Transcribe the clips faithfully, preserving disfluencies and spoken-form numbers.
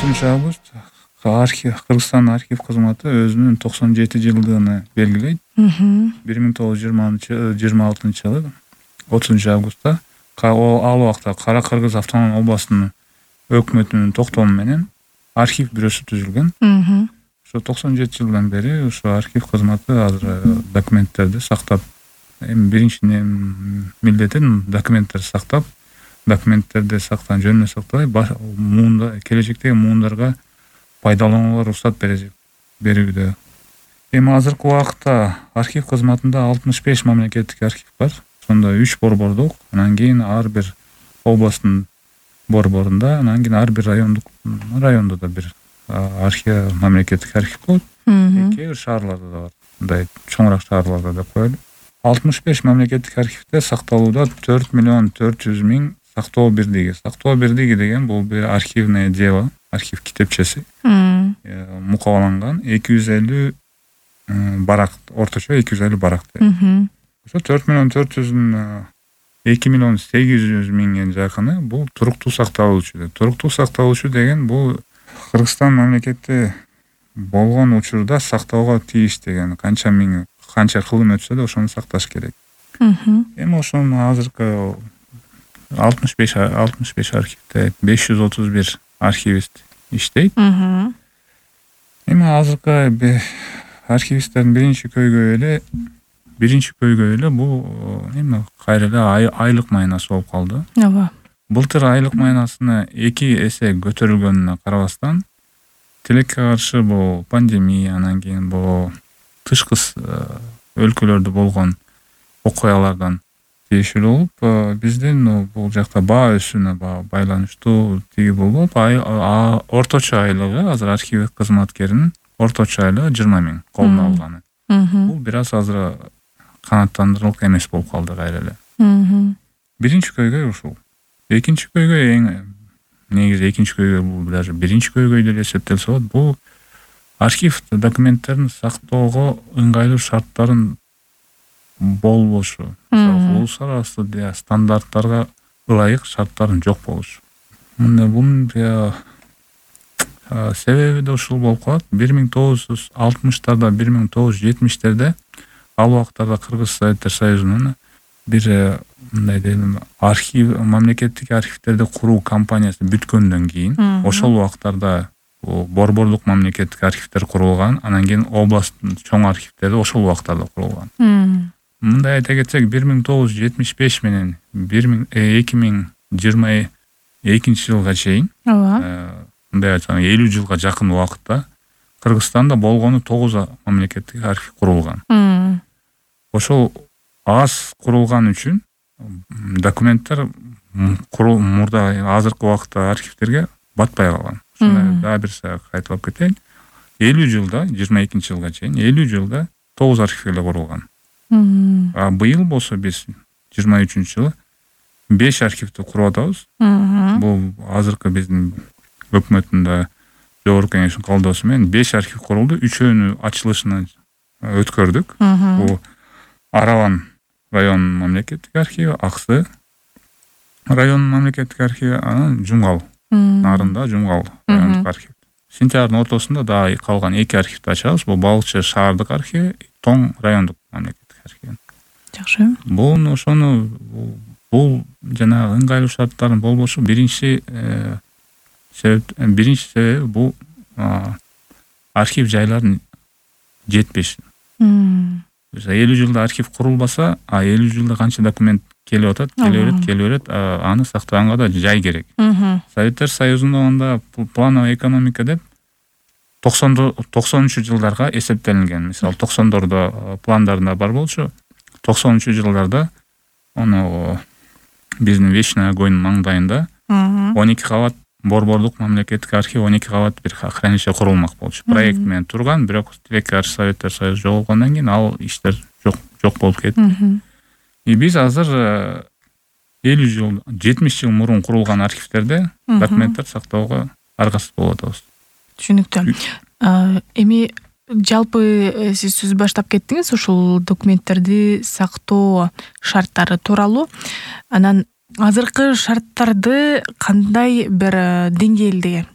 отузунчу август архив Кыргызстан архив кызматы өзүнүн токсон жети жылдыгын белгилейт. бир миң тогуз жүз жыйырма алтынчы жылы отузунчу августта ал убакта Кара Кыргыз автономдук областынын өкмөтүнүн токтому менен архив бюросу түзүлгөн. Ошо токсон жети жылдан бери ошо архив кызматы азыр документтерди сактап, эми биринчи милдети документтерди сактап, документтерди сактан жөнүнө сактабай, муунда келечектеги муундарга пайдаланууга уруксат берүүдө. Эми азыркы убакта архив кызматында алтымыш беш мамлекеттик архив бар. Сонда үч борбордук, анан кийин ар бир областтын борборунда, анан кийин ар бир райондук райондо да бир архив, мамлекеттик архив болот. Кээ бир шаарларда да бар. Мындай чоңураак шаарларда деп коелу. алтымыш беш мамлекеттик архивде сакталууда төрт миллион төрт жүз миң сактоо бирдиги. Сактоо бирдиги деген бул бир архивное дело, архив китепчеси. Мукабаланган эки жүз элүү барак, орточо эки жүз элүү барак. Ошо төрт миллион төрт жүз эки миллион сегиз жүз миңге жакыны бул туруктуу сакталуучу. Туруктуу сакталуучу деген бул Кыргызстан мамлекети болгон учурда сактоого тийиш деген, канча миң канча кылым өтсө да ошону сакташ керек. Эми ошону азыркы алтымыш беш алтымыш беш архивде беш жүз отуз бир архивист иштейт. Эми азыркы архивисттердин биринчи көйгөйү эле биринчи көйгөйү эле бул эми кайра эле айлык майнасы болуп калды. Ооба. Былтыр айлык майнасыны эки эсе көтөрүлгөнүнө карабастан, тилекке каршы бул пандемия, анан кийин бул тышкы өлкөлөрдө болгон окуялардан тиешелүү болуп, биздин бул жакта баа өсүүнө байланыштуу тиги болуп, орточо айлыгы азыр архив кызматкеринин орточо айлыгы жыйырма миң колуна алганы. Бул бир аз азыр канааттандырылык эмес болуп калды кайра эле. Биринчи көйгөй ушул. Экинчи көйгөй эң негизи экинчи көйгөй бул даже биринчи көйгөй деп эсептелсе болот. Бул архив документтерин сактоого ыңгайлуу шарттарын болбошу. Улуттар арасында стандарттарга ылайык шарттардын жок болушу. Мына бунун себеби да ушул болуп калат. бир миң тогуз жүз алтымыштарда, бир миң тогуз жүз жетимиштерде ал убактарда Кыргыз Советтер Союзунун бир мындай дейм архив, мамлекеттик архивтерди куруу кампаниясы бүткөндөн кийин, ошол убактарда борборлук мамлекеттик архивтер курулган, анан кийин областтын чоң архивтери ошол убактарда курулган. Мындай айта кетсек, бир миң тогуз жүз жетимиш беш менен эки миң жыйырма экинчи жылга чейин, мындай айтсам элүү жылга жакын убакытта Кыргызстанда болгону тогуз мамлекеттик архив курулган. Ошол аз курулган үчүн документтер мурда азыркы убакытта архивтерге батпай калган. Ушундай дагы бир кайталап кетейин. элүү жылда, жыйырма экинчи жылга чейин элүү жылда тогуз архив эле курулган. А быйыл болсо биз жыйырма үчүнчү жылы беш архивди куруп атабыз. Бул азыркы биздин өкмөттүн жогорку кеңештин колдоосу менен беш архив курулду. Үчөөнү ачылышына өткөрдүк. Бул Араван район мамлекеттик архиви, Аксы район мамлекеттик архиви, анан Жумгал нарында Жумгал райондук архив. Сентябрдын ортосунда дагы калган эки архивди ачабыз. Бул Балыкчы шаардык архиви, Тоң райондук мамлекеттик архиви. Жакшы. Бул ошону бул жана ыңгайлуу шарттардын болбошу биринчи себеп, биринчи себеби бул архив жайлардын жетпеши. элүү жылда архив курулбаса, а элүү жылда канча документ келип атат, келе берет, келе берет, аны сактаганга да жай керек. Советтер Союзунда анда плановый экономика деп токсонунчу жылдарга эсептелинген. Мисалы токсондордо пландарында бар болчу, токсонунчу жылдарда аны биздин Вечный огонь маңдайында он эки кабат борборлук мамлекеттик архив, он эки кабат бир хранилище курулмак болчу. Проект менен турган, бирок тилекке каршы Советтер Союзу жоголгондон кийин ал иштер жок жок болуп кетти. И биз азыр элүү жыл, жетимиш жыл мурун курулган архивтерде документтер сактоого аргасыз болуп атабыз. Түшүнүктүү. Эми жалпы сиз сөз баштап кеттиңиз ушул документтерди сактоо шарттары тууралуу. Анан азыркы шарттарды кандай бир деңгээлде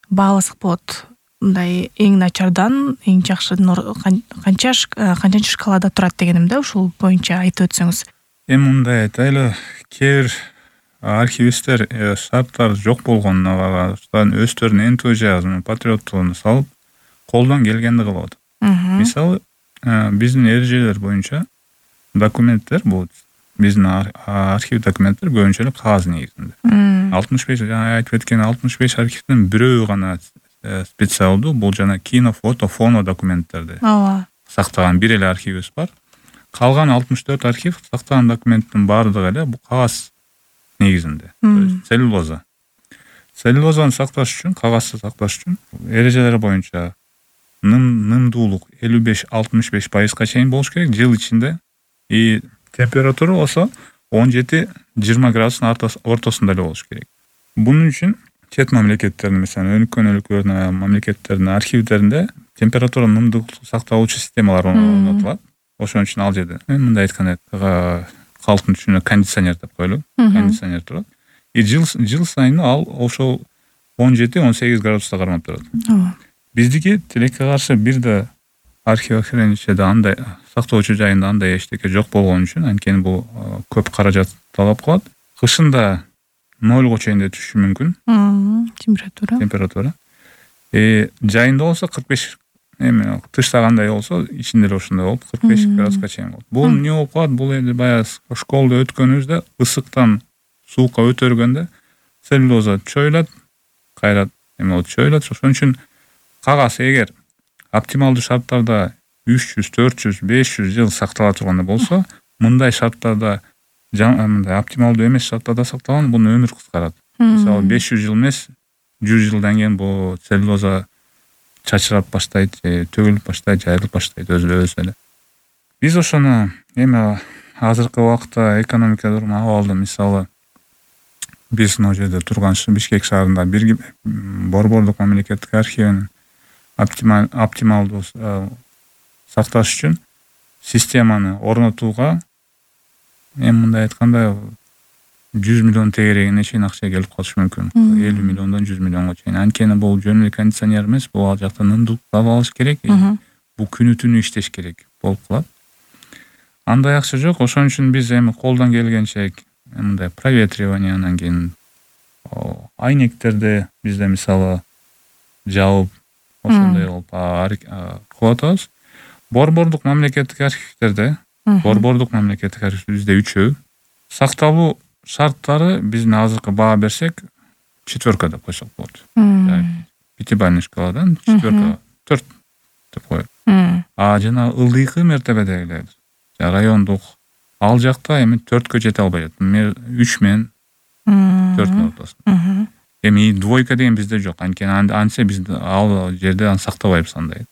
бааласак болот? Мындай эң начардан эң жакшыдан канча канчанчы шкалада турат дегеним да, ушул боюнча айтып өтсөңүз. Эми мындай айтайлы, кээ бир архивисттер шарттар жок болгонуна караштан өздөрүнүн энтузиазмын, патриоттугун салып, колдон келгенди кылып атат. Мисалы, биздин эрежелер боюнча документтер, бул биздин архив документтер көбүнчө эле кагаз негизинде. алтымыш беш жана айтып өткөн алтымыш беш архивдин бирөө гана специалдуу, бул жана кино, фото, фоно документтерди сактаган бир эле архивибиз бар. Калган алтымыш төрт архив сактаган документтин баардыгы эле бул кагаз негизинде. Целлюлоза. Целлюлозаны сакташ үчүн, кагазды сакташ үчүн эрежелер боюнча нымдуулук элүү беш алтымыш беш пайызга чейин болуш керек жыл ичинде. И температура болсо он жети жыйырма градустун ортосунда эле болуш керек. Бунун үчүн чет мамлекеттердин, мисалы өнүккөн өлкөлөрдүн мамлекеттердин архивдеринде температура нымдуулукту сактоочу системалар орнотулат. Ошон үчүн ал жерде мындай айтканда калктын түшүнүгүндө кондиционер деп коелу. Кондиционер турат. И жыл жыл сайын ал ошол он жети он сегиз градуста кармап турат. Биздики тилекке каршы бир да архив хранилищеде андай сактоочу жайында андай эчтеке жок болгон үчүн, анткени бул көп каражат талап кылат. Кышында нолго чейин түшүшү мүмкүн. Температура. Температура. Э жайында болсо кырк беш, эми тышта кандай болсо, ичинде эле ошондой болуп кырк беш градуска чейин болот. Бул эмне болуп калат? Бул эми баягы школдо өткөнүбүздө ысыктан суукка өтөргөндө целлюлоза чоюлат, кайра эме болот, чоюлат. Ошон үчүн кагаз эгер оптималдуу шарттарда үч жүз, төрт жүз, беш жүз жыл сактала турганда болсо, мындай шарттарда, мындай оптималдуу эмес шарттарда сакталган, бунун өмүрү кыскарат. Мисалы беш жүз жыл эмес, жүз жылдан кийин бул целлюлоза чачырап баштайт, төгүлүп баштайт, жайылып баштайт өзү эле. Биз ошону эми азыркы убакта экономика дурму абалда, мисалы биз могу жерде турган Бишкек шаарында бир борбордук мамлекеттик архивин оптималдуу сакташ үчүн системаны орнотууга эми мындай айтканда жүз миллион тегерегине чейин акча келип калышы мүмкүн. элүү миллиондон жүз миллионго чейин. Анткени бул жөн эле кондиционер эмес, бул ал жакта нымдуулукту таап алыш керек. Бул күнү түнү иштеш керек болуп калат. Андай акча жок. Ошон үчүн биз эми колдон келгенче мындай проветривание, анан кийин айнектерди бизде мисалы жабып ошондой кылып кылып атабыз. Борбордук мамлекеттик архивдерде, борбордук мамлекеттик архив бизде үчөө. Сакталуу шарттары биздин азыркы баа берсек четверка деп койсок болот. Пятибалльный шкаладан четверка, төрт деп коет. А жана ылдыйкы мертебедегилер, райондук, ал жакта эми төрткө жете албайт. үч менен төрттүн ортосунда. Эми двойка деген бизде жок. Анткени анча биз ал жерде аны сактабайбыз андай.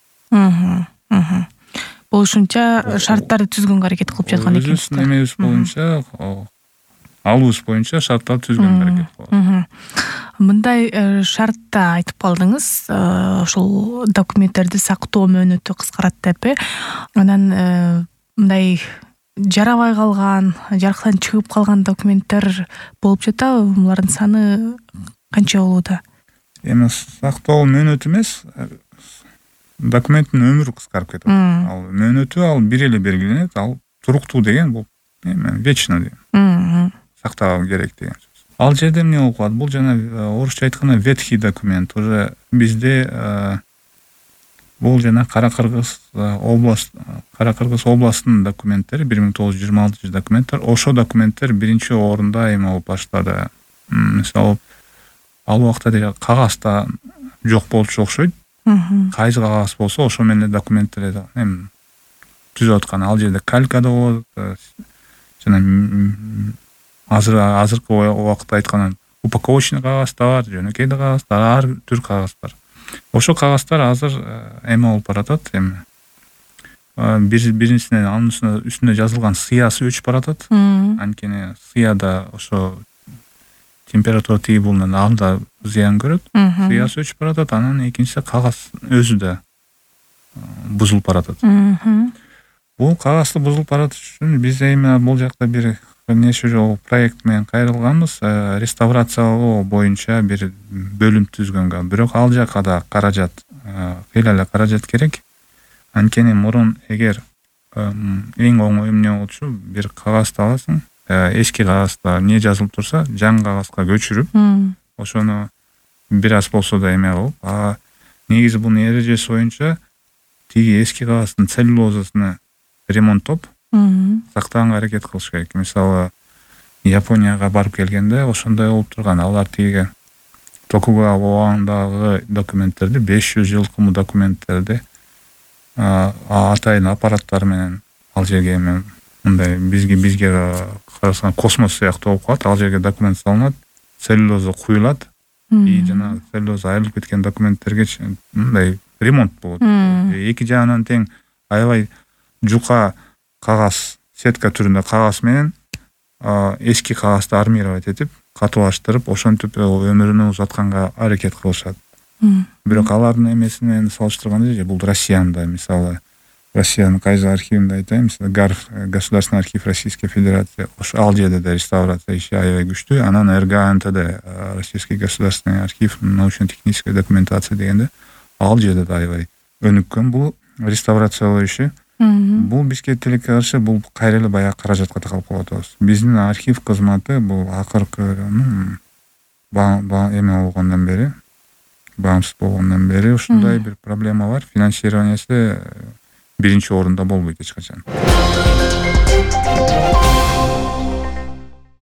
Болушунча шарттарды түзгөнгө аракет кылып жаткан экенсиз. Өзүбүздүн эмебиз боюнча, алуубуз боюнча шарттарды түзгөнгө аракет кылабыз. Мындай шартта айтып калдыңыз, ошол документтерди сактоо мөөнөтү кыскарат деп. Анан мындай жарабай калган, жарыктан чыгып калган документтер болуп жатабы? Булардын саны канча болууда? Эми сактоо мөөнөтү эмес, документтин өмүрү кыскарып кетет. Ал мөөнөтү ал бир эле белгиленет, ал туруктуу деген бул эми вечно деген. Сактаа керек деген сөз. Ал жерде эмне болуп калат? Бул жана орусча айтканда ветхий документ. Уже бизде бул жана Кара-Кыргыз област, Кара-Кыргыз областынын документтери, бир миң тогуз жүз жыйырма алтынчы документтер. Ошо документтер биринчи орунда эми болуп баштады. Мисалы, ал убакта кагазда жок болчу окшойт. Кайсы кагаз болсо ошо менен документтерди эми түзүп аткан. Ал жерде калька да болот, жана азыр азыркы убакытта айтканда упаковочный кагаз да бар, жөнөкөй да кагаз, ар түр кагаз бар. Ошо кагаздар азыр эме болуп баратат, эми биринчисинен анын үстүнө жазылган сыясы өчүп баратат. Анткени сыяда ошо температура тийбулунан анда зыян көрөт. Сыясы өчүп баратат, анан экинчиси кагаз өзү да бузулуп баратат. Бул кагазды бузулуп барат үчүн биз эми бул жакта бир неше жолу проект менен кайрылганбыз, реставрациялоо боюнча бир бөлүм түзгөнгө. Бирок ал жака да каражат, кыйла эле каражат керек. Анткени мурун эгер эң оңой эмне болчу, бир кагазды аласың, эски кагазда эмне жазылып турса, жаңы кагазга көчүрүп, ошону бир аз болсо да эме кылып, а негизи бунун эрежеси боюнча тиги эски кагаздын целлюлозасын ремонттоп сактаганга аракет кылыш керек. Мисалы, Японияга барып келгенде ошондой болуп турган. Алар тиги Токугава убагындагы документтерди, беш жүз жылкы документтерди атайын аппараттар менен ал жерге эме мындай бизге бизге карасаң космос сыяктуу болуп калат. Ал жерге документ салынат, целлюлоза куюлат, и жана целлюлоза айрылып кеткен документтерге мындай ремонт болот. Эки жагынан тең аябай жука кагаз, сетка түрүндө кагаз менен эски кагазды армировать этип, катуулаштырып, ошентип өмүрүн узатканга аракет кылышат. Бирок алардын эмеси менен салыштырганда же бул Россиянда, мисалы, Россиянын кайсы архивинде айтайын, мисалы, ГАРФ, Государственный архив Российской Федерации, ошо ал жерде да реставрация иши аябай күчтүү. Анан РГАНТД, Российский государственный архив научно-технической документации дегенде, ал жерде да аябай өнүккөн бул реставрациялоо иши. Бул бизге тилекке каршы бул кайра эле баягы каражатка такалып калып атабыз. Биздин архив кызматы бул акыркы эме болгондон бери, баамсыз болгондон бери ушундай бир проблема бар. Финансированиясы биринчи орунда болбойт эч качан.